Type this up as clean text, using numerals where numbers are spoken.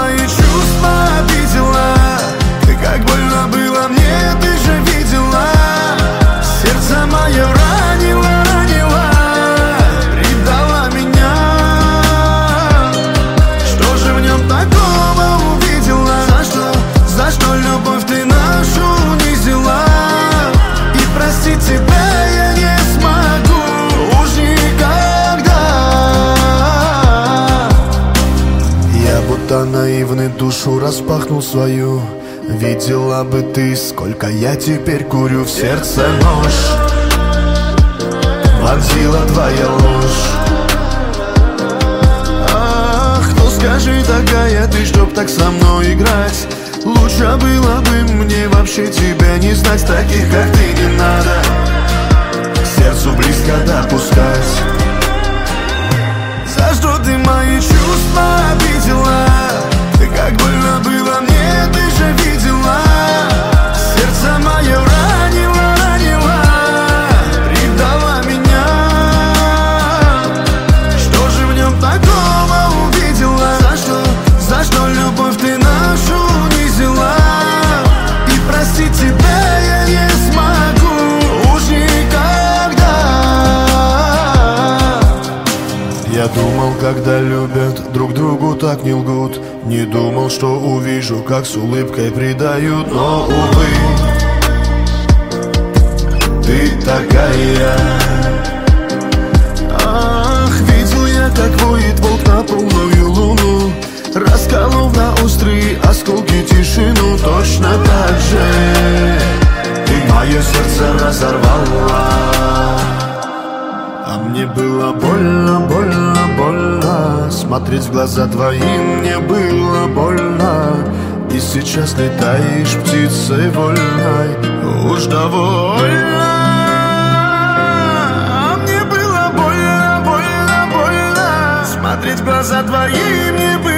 мои чувства обидела? Ты как больно было мне, ты же видела. Сердце мое ранило, ранило, предала меня. Что же в нем такого увидела? За что любовь ты нашу унизила? И простить тебя я не смогу уж никогда. Я будто наивный душу распахнул свою. Видела бы ты, сколько я теперь курю. В сердце нож вонзила твоя ложь. Ах, ну скажи, дорогая, ты чтоб так со мной играть? Лучше было бы мне вообще тебя не знать. Таких, как ты, не надо к сердцу близко допускать. За что ты мои чувства обидела? Ты как больно было мне, ты же видела. Сердце мое ранило, ранило, предала меня. Что же в нем такого увидела? За что любовь ты нашу унизила? И простить тебя я не смогу уж никогда. Я думал, когда любят, друг другу так не лгут. Не думал, что увижу, как с улыбкой предают. Но, увы, ты такая. Ах, видел я, как воет волк на полную луну, расколов на острые осколки тишину. Точно так же ты мое сердце разорвала. А мне было больно, больно, больно. Смотреть в глаза твои мне было больно. И сейчас летаешь птицей вольной, уж довольно. А мне было больно, больно, больно. Смотреть в глаза твои мне было